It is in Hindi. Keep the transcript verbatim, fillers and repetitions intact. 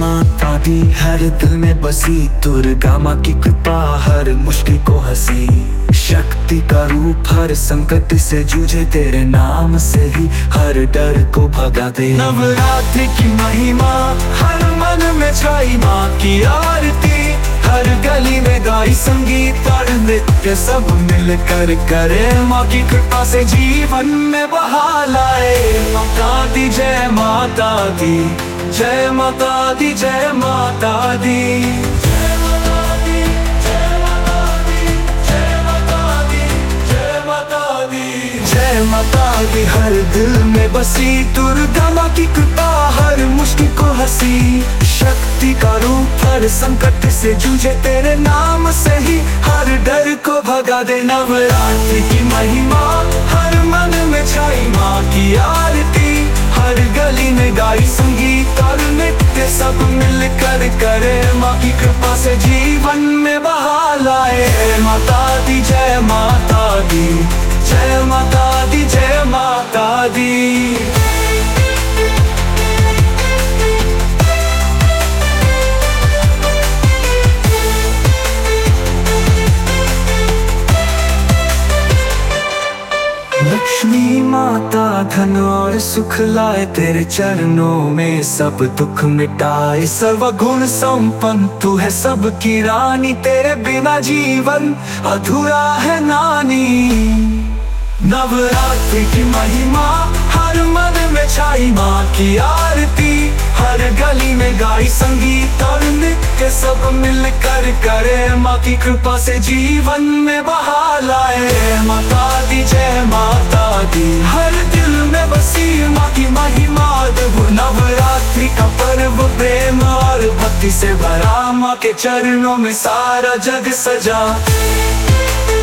माता दी, हर दिल में बसी दुर्गा माँ की कृपा हर मुश्किल को हंसी। शक्ति का रूप हर संकट से जूझे, तेरे नाम से ही हर डर को भगा दे। नवरात्रि की महिमा हर मन में छाई, माँ की आरती हर गली में गाई संगीत और नृत्य सब मिलकर करे। माँ की कृपा से जीवन में बहार आए। माता दी जय माता दी, जय माता दी जय माता दी, जय माता दी जय माता दी, जय माता दी जय माता दी, जय माता दी। हर दिल में बसी दुर्गा माँ की कृपा हर मुश्किल को हंसी। शक्ति का रूप हर संकट से जूझे, तेरे नाम से ही हर डर को भगा दे। नवरात्रि की महिमा हर मन में छाई, माँ की आरती हर गली में गाई संगीत और नृत्य सब मिलकर करे। माँ की कृपा से जीवन में बहार आए। माता दी जय माता दी, जय माता दी जय माता दी। लक्ष्मी माता धन और सुख लाए, तेरे चरणों में सब दुख मिटाए। सर्वगुण संपन्न तू है सबकी रानी, तेरे बिना जीवन अधूरा है नानी। नवरात्रि की महिमा हर मन में छाई, माँ की आरती हर गली में गाई संगीत और नृत्य सब मिलकर करे। माँ की कृपा से जीवन में बहार आए। माता दी जय माता दी, हर दिल में बसी माँ की महिमा अद्भुत। नवरात्रि का पर्व प्रेम और भक्ति से भरा, माँ के चरणों में सारा जग सजा।